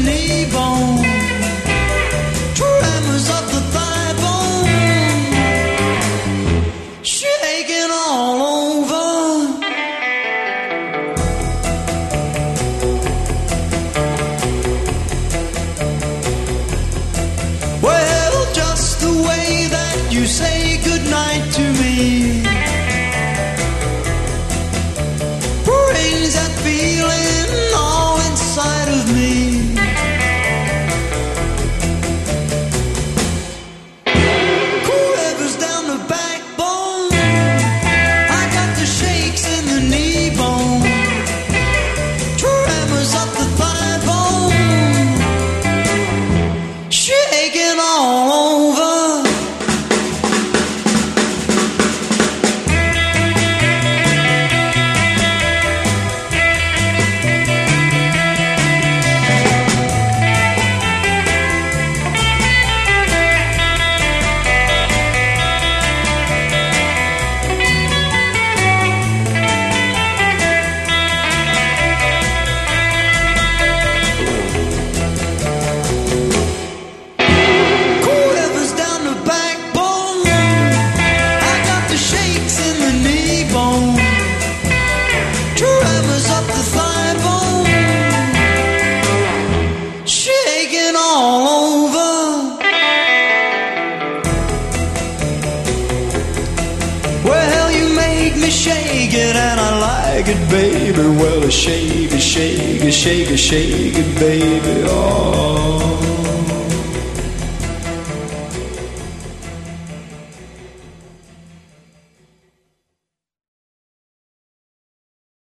knee bone, tremors of the thigh bone, shaking all over. Well, just the way that you say goodnight to me brings that feeling all inside of me. Quivers down the backbone, I got the shakes in the knee bone, tremors up the thigh bone, shaking all over. Quivers down the backbone, I got the shakes in the knee bone, tremors up the thigh bone, shaking all over. Well, you make me shake it and I like it, baby. Well, shake it, shake it, shake it, shake it, baby. Oh.